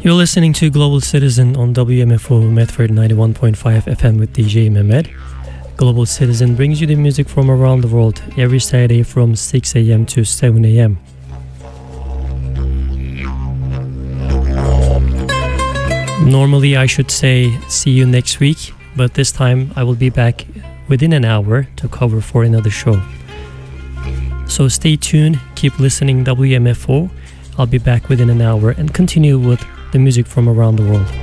You're listening to Global Citizen on WMFO Medford 91.5 FM with DJ Mehmet. Global Citizen brings you the music from around the world every Saturday from 6 a.m. to 7 a.m. Normally I should say see you next week, but this time I will be back within an hour to cover for another show. So stay tuned, keep listening WMFO. I'll be back within an hour and continue with the music from around the world.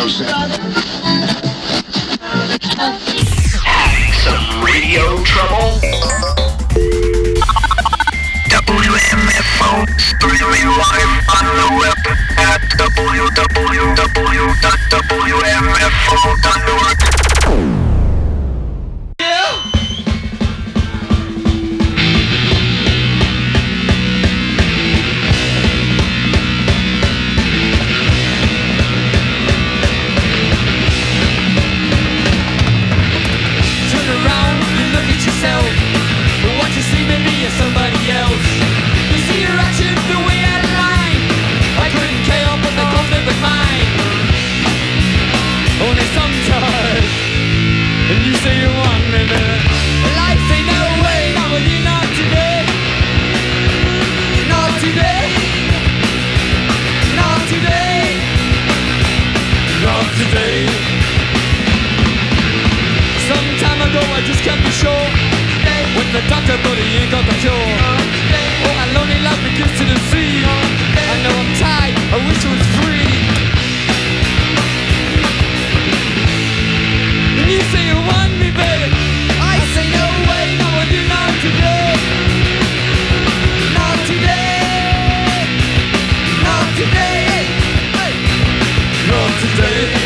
Having some radio trouble? WMFO streaming live on the web at www.wmfo.org. The doctor, but he ain't got the cure. Oh, my lonely love begins to deceive. I know I'm tired, I wish I was free. And you say you want me, baby. I say no way, no, I do not today. Not today. Not today. Hey. Not today.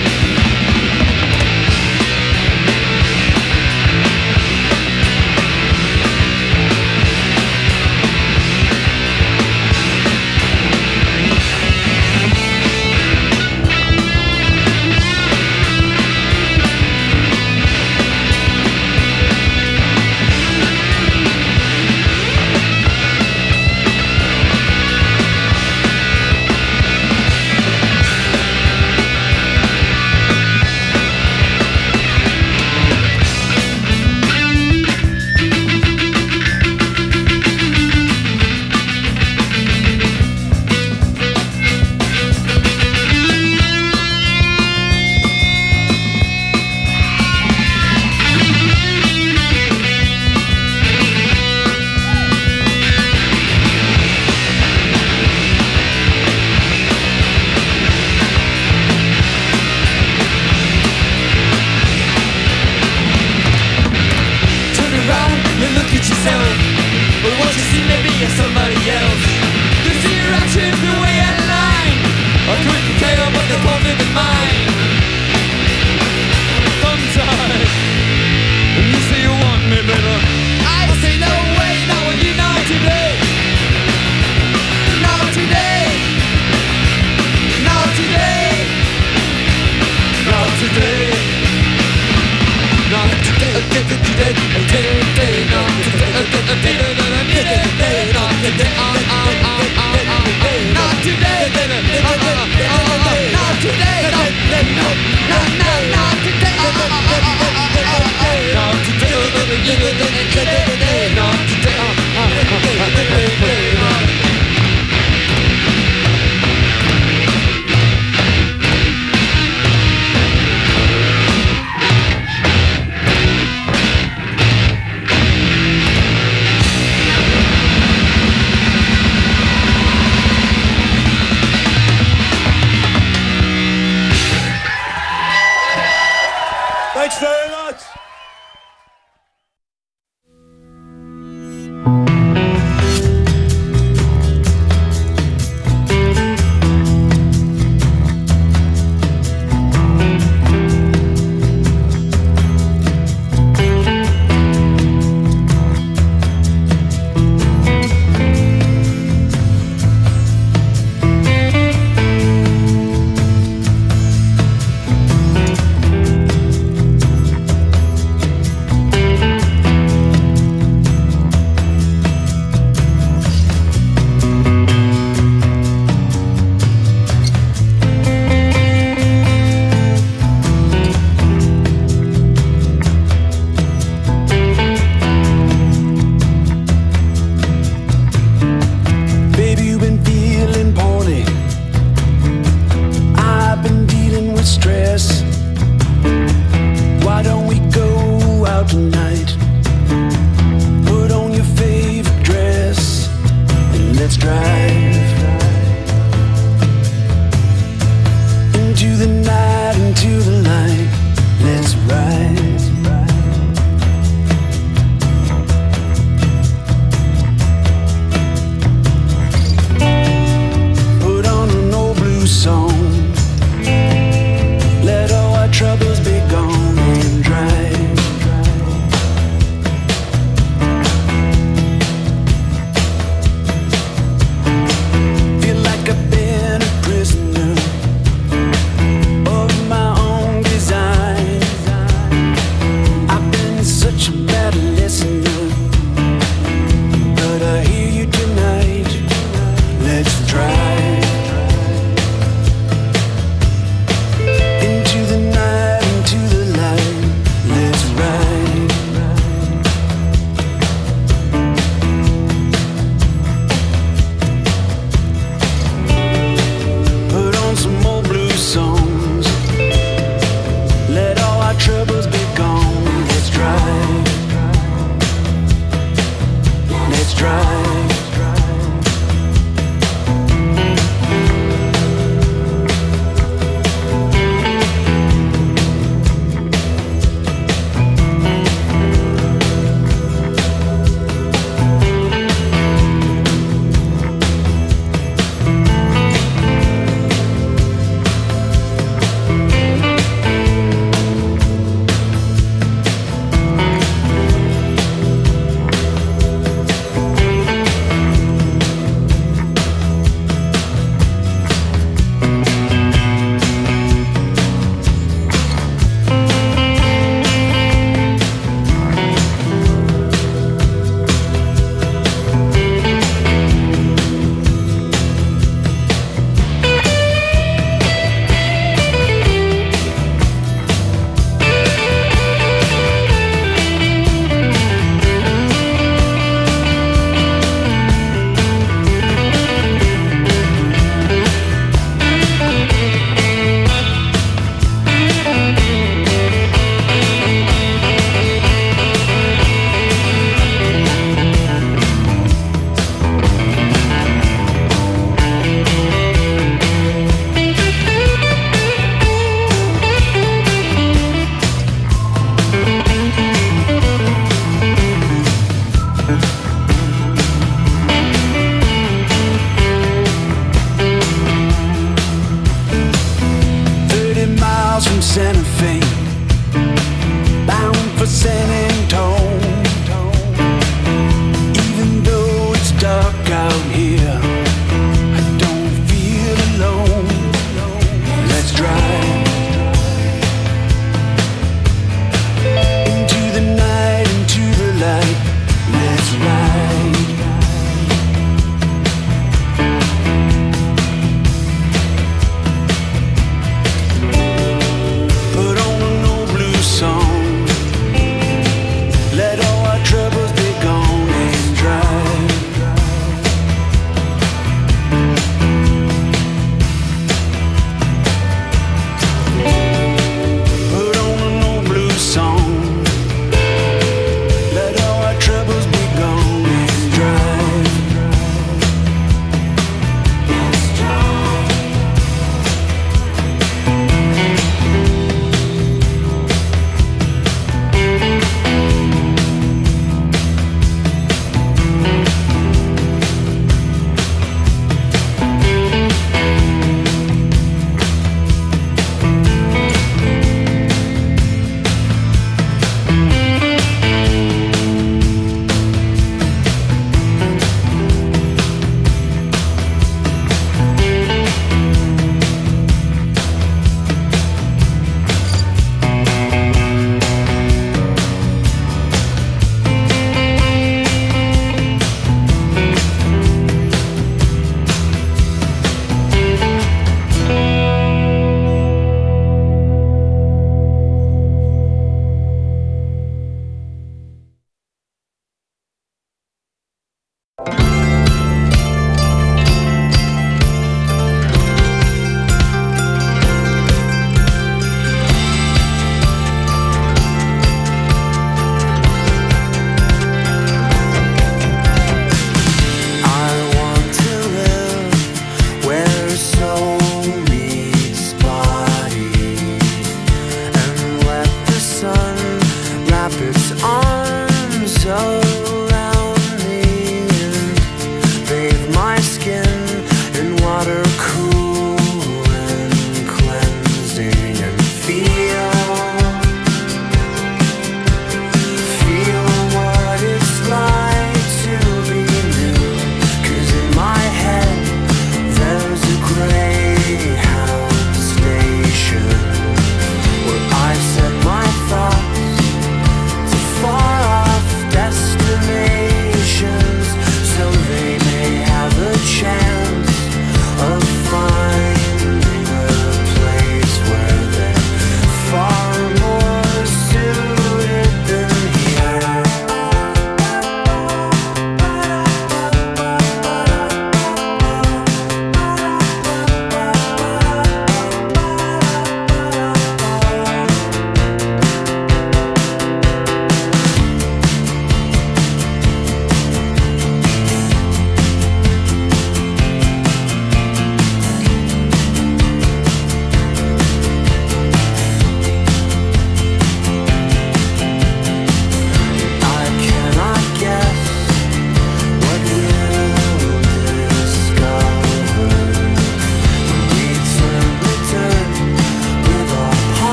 Thanks very much. let's drive into the night.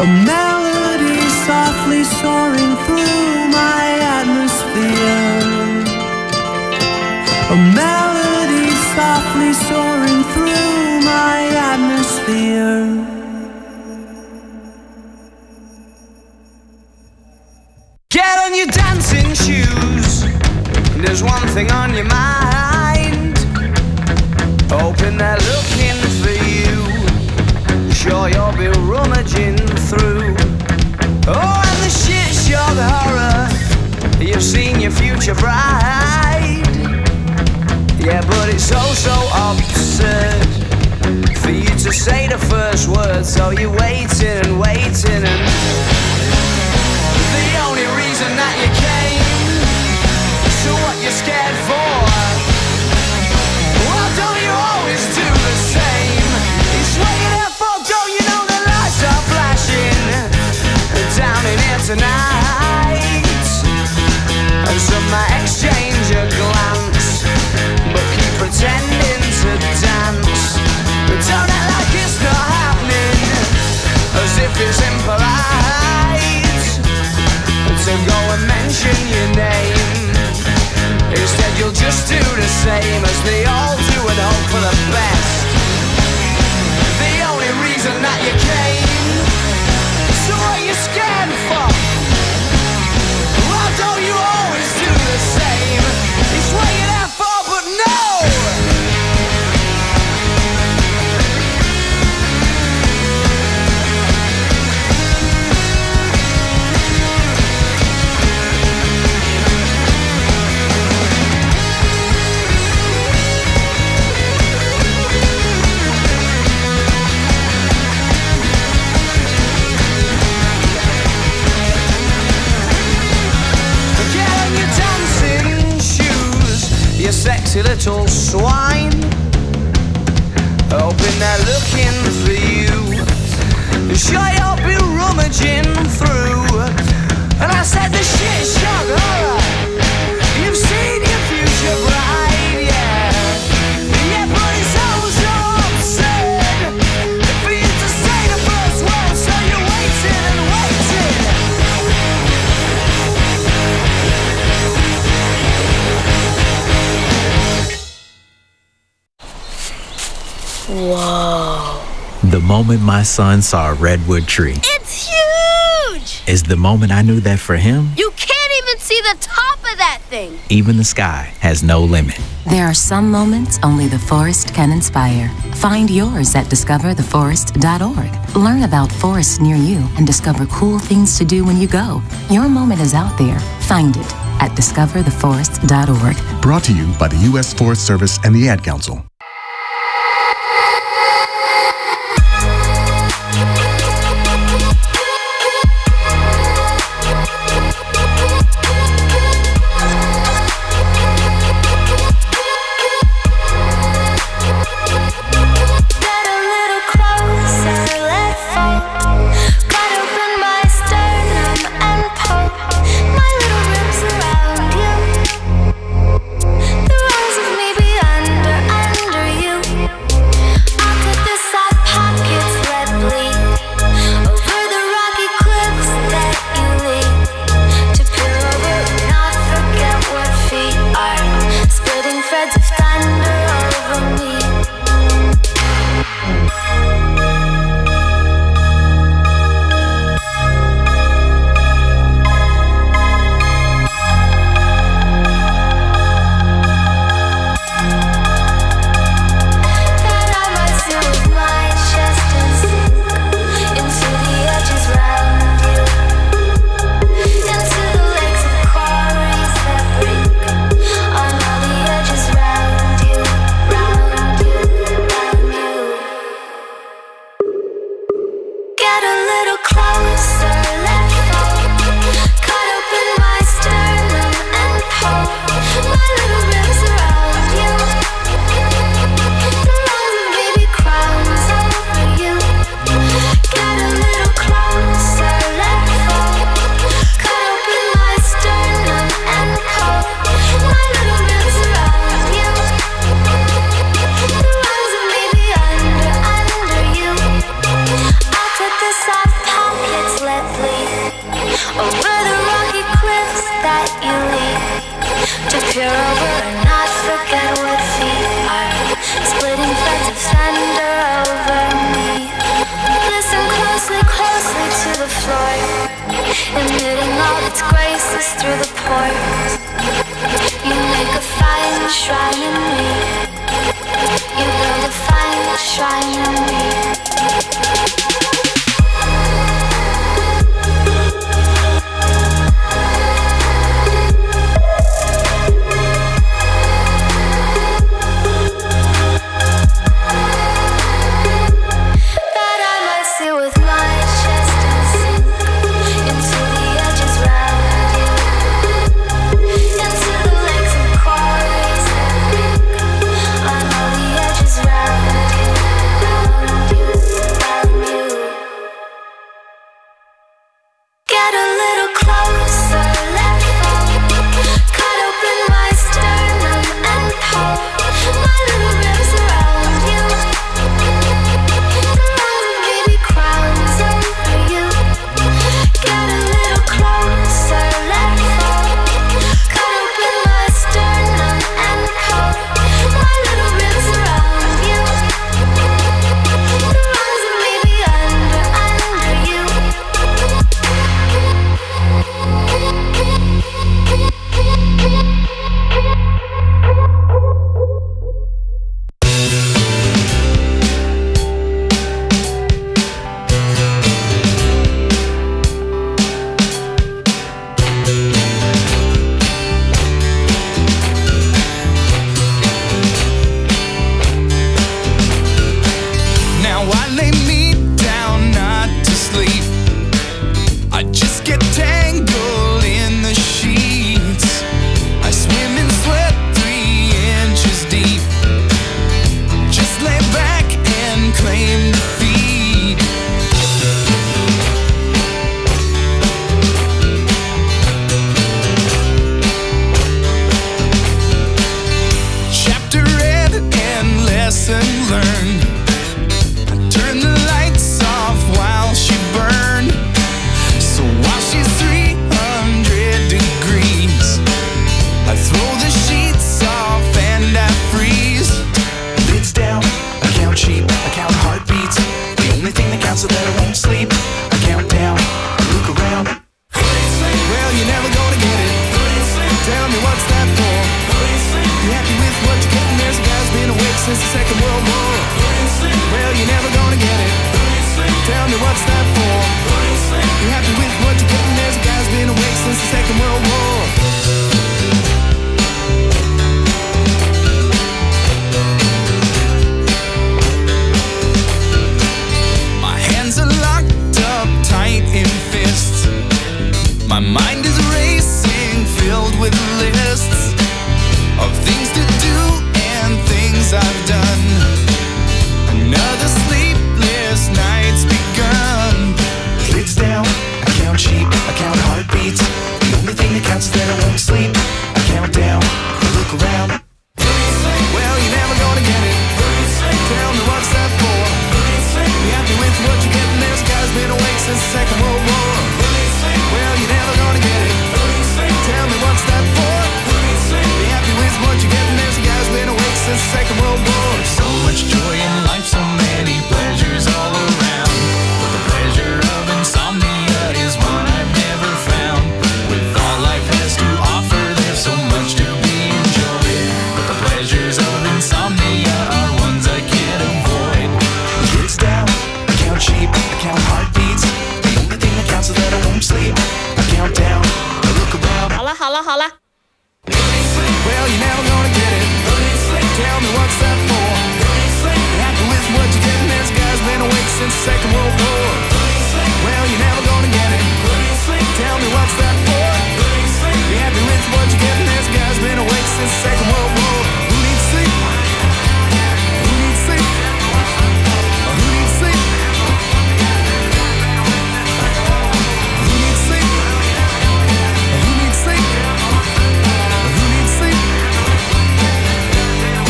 A melody softly soaring through my atmosphere. A melody softly soaring through my atmosphere. Get on your dancing shoes. There's one thing on your mind. Hoping they're looking for you. Sure you'll be rummaging through. Oh, and the shit show, the horror. You've seen your future bride. Yeah, but it's so absurd for you to say the first word. So you're waiting and waiting, and the only reason that you came, so what you're scared for? Well, don't you always do the same? It's what you're there for, don't you know the lights are flashing down in here tonight? And some might exchange a glance, but keep pretending to dance. But don't act like it's not happening, as if it's impolite to go and mention your name. Instead you'll just do the same as they all do and hope for the best. The only reason that you came, so what are you scared for? Why don't you always do the same? It's what you're there for, but no! Sexy little swine, hoping they're looking for you. Sure you'll be rummaging through. And I said the shit shock horror. You've seen your future bride, yeah. Yeah, but it's so absurd for you to say the first word. So you're waiting and waiting. Whoa. The moment my son saw a redwood tree It's huge! is the moment I knew that for him, You can't even see the top of that thing. even the sky has no limit. There are some moments only the forest can inspire. Find yours at discovertheforest.org. Learn about forests near you and discover cool things to do when you go. Your moment is out there. Find it at discovertheforest.org. Brought to you by the U.S. Forest Service and the Ad Council. The rise of me be under and Peer over and not forget what feet are. Splitting threads of thunder over me. Listen closely, closely to the floor, emitting all its graces through the pores. You make a fine shrine in me. You build a fine shrine in me.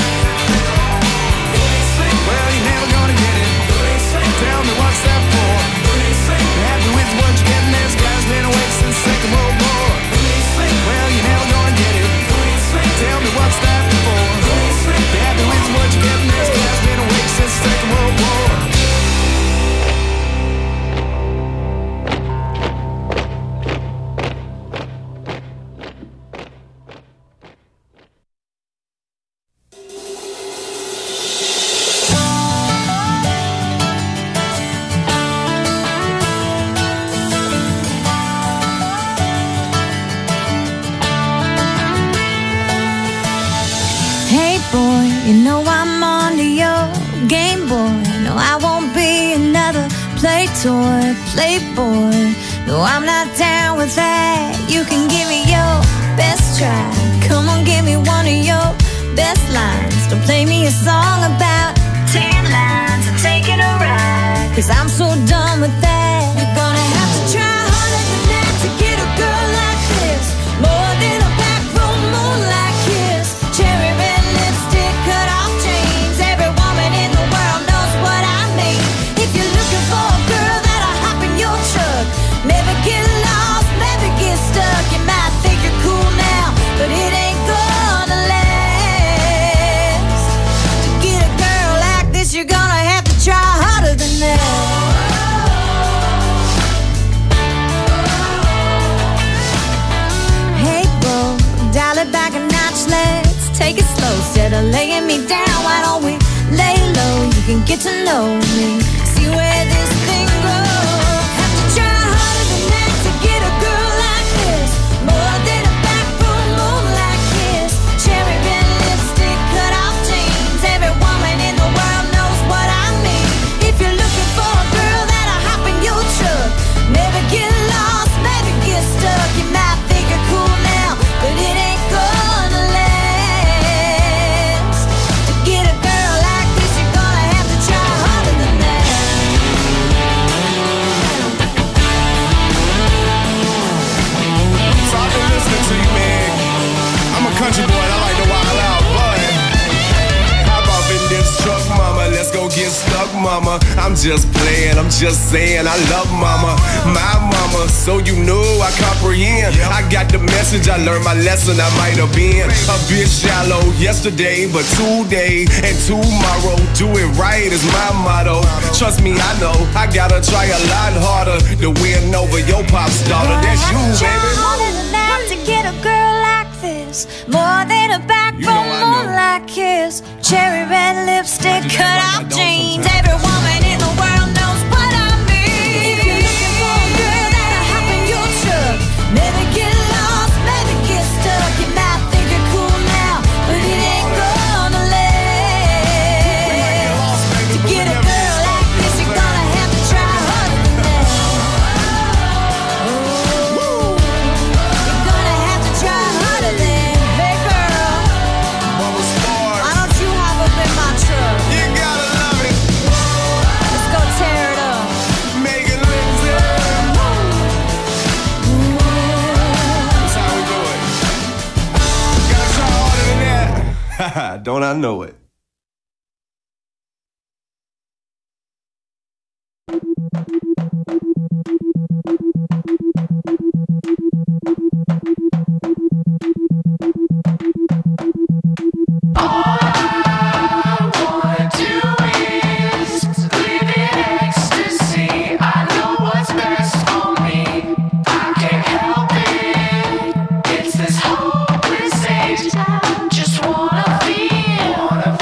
Tell me what's that for? play toy, playboy. No, I'm not down with that. You can give me your best try. Come on, give me one of your best lines. Don't play me a song about 10 lines and taking a ride, 'cause I'm so done with that. You're gonna have to try harder than that to get a girl like this. More than a backroom moonlight kiss. Cherry red lipstick, cut off jeans. Every woman in the world knows what I mean. If you're looking for a girl that'll hop in your truck, never get lost, never get stuck. You might think you're cool now, but it ain't gonna last. To get a girl like this, you're gonna have to try harder than that. Hey, bro, dial it back a notch, let's take it slow. Instead of laying me down, why don't we lay low? You can get to know me, see where this thing goes. Have to try harder than that to get a girl like this. More than a backroom moonlight kiss. Cherry red lipstick, cut off jeans. Every woman in the world knows what I mean. If you're looking for a girl that'll hop in your truck, never get lost, never get stuck. You might think you're cool now, but it ain't gonna last. To get a girl like this, you're gonna have to try harder than that. So I've been listening to you, man. I'm a country boy, I like to wild out, but hop off in this truck, mama. Let's go get stuck, mama. I'm just playing, I'm just saying I love mama. My mama, so you know I comprehend. I got the message, I learned my lesson. I might have been a bit shallow yesterday, but today and tomorrow, do it right is my motto. Trust me, I know I gotta try a lot harder to win over your pop's daughter. That's you, baby. Harder than that to get a girl like this. More than a backroom moonlight kiss. Cherry red lipstick, cut off jeans. Every woman in the world knows what I mean. If you're looking for a girl that'll hop in your truck, never get lost, never get stuck. You might think you're cool now, but it ain't gonna last. To get a girl like this, you're gonna have to try harder than that. You're gonna have to try harder than, hey girl, why don't you hop up in my truck? You gotta love it. Let's go tear it up. Megan Lindsay. That's how we do it. Gotta try harder than that. Don't I know it? Just wanna feel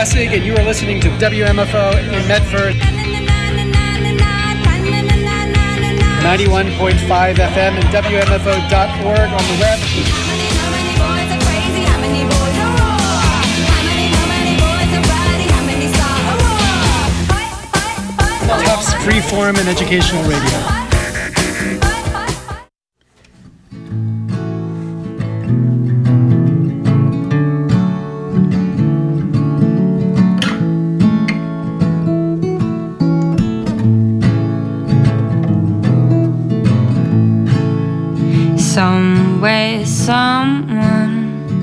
Lessig, and you are listening to WMFO in Medford. 91.5 FM and WMFO.org on the web. Tufts Freeform and Educational Radio. Somewhere, someone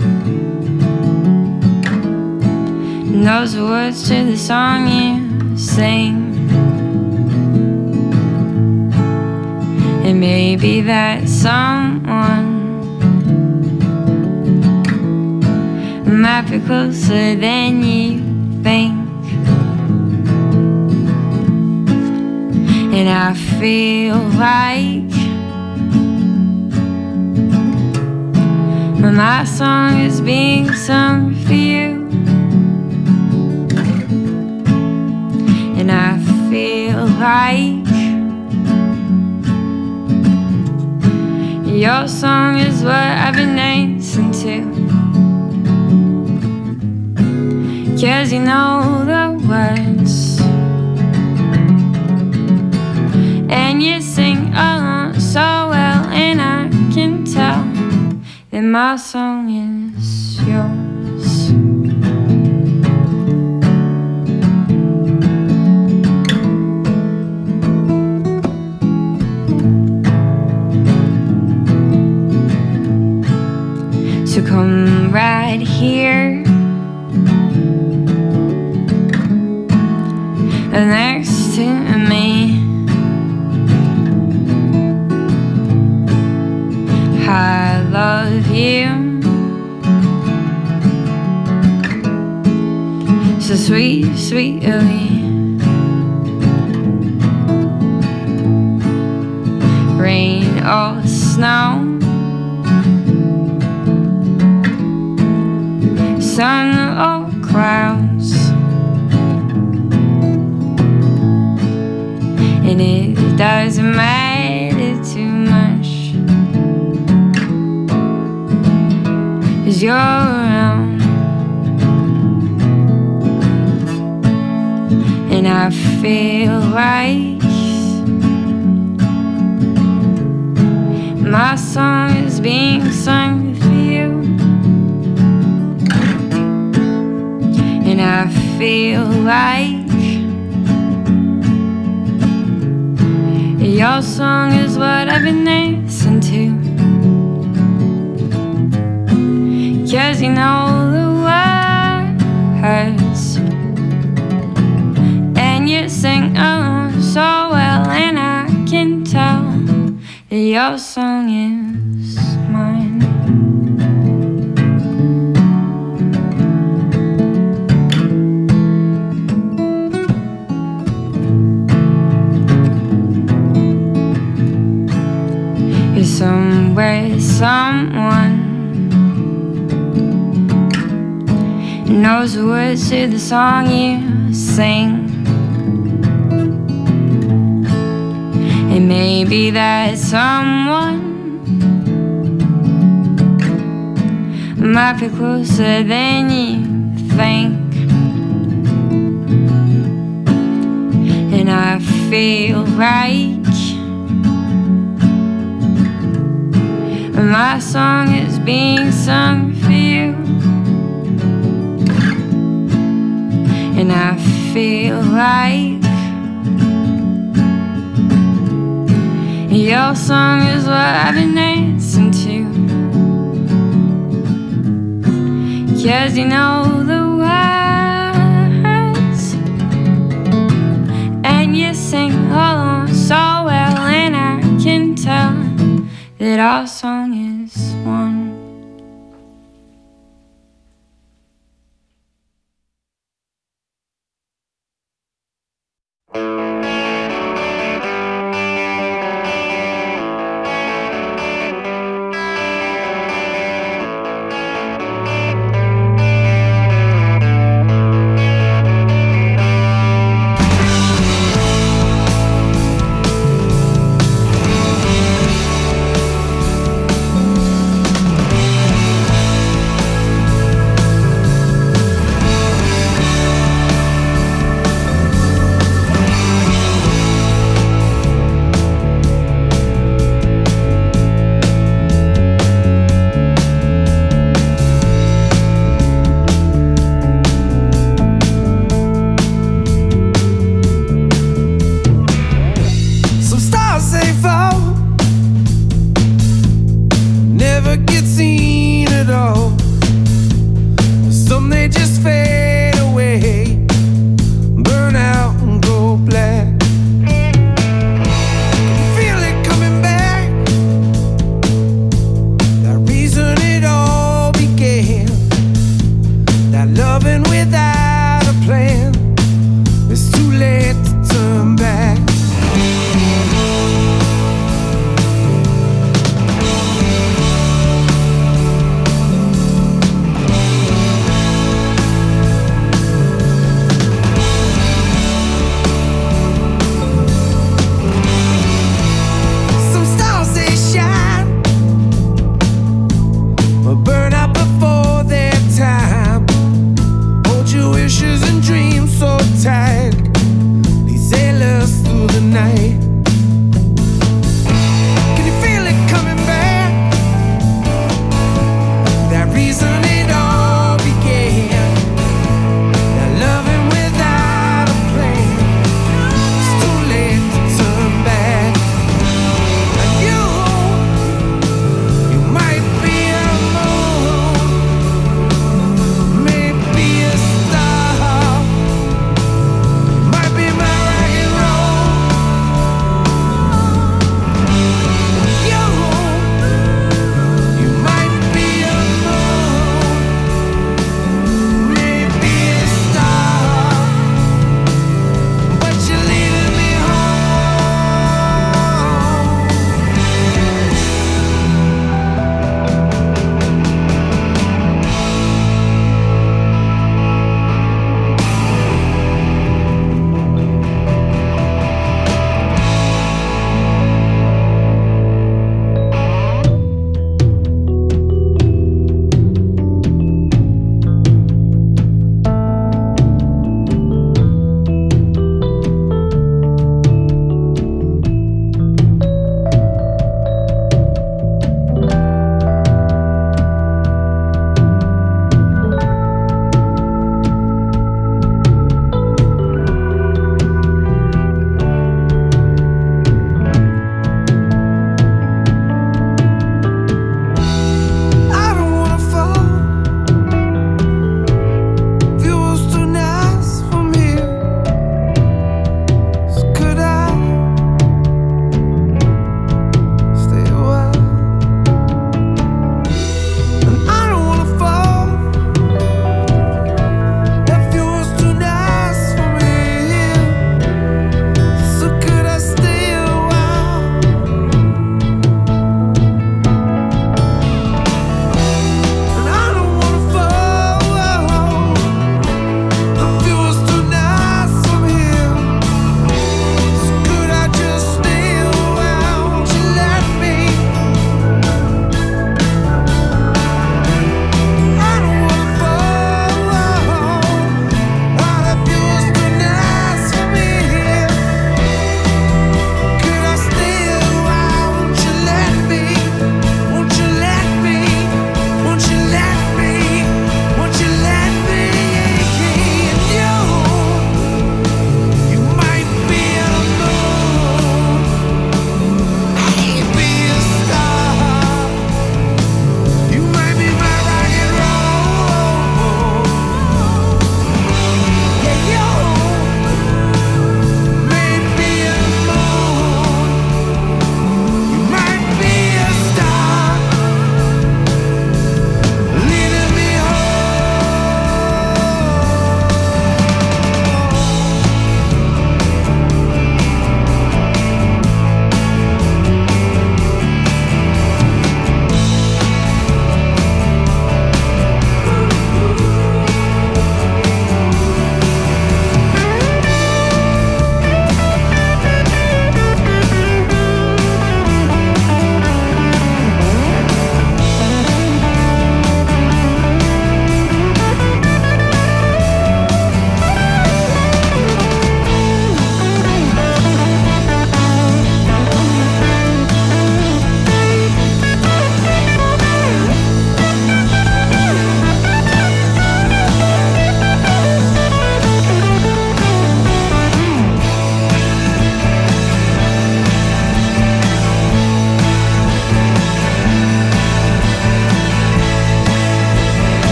knows the words to the song you sing. And maybe that someone might be closer than you think. And I feel like my song is being sung for you. And I feel like your song is what I've been dancing to. 'Cause you know the words and you sing along so well, and I can tell that my song is yours. So come right here next to me. I love you, so sweet, sweetly. Rain or snow, sun or clouds, and it doesn't matter too much, 'cause you're around. And I feel like my song is being sung for you. And I feel like your song is what I've been dancing to. 'Cause you know the words and you sing along so well, and I can tell that your song is mine. You're somewhere, someone knows the words to the song you sing. And maybe that someone might be closer than you think. And I feel like my song is being sung for you. And I feel like your song is what I've been dancing to. 'Cause you know the words and you sing along so well, and I can tell that our song is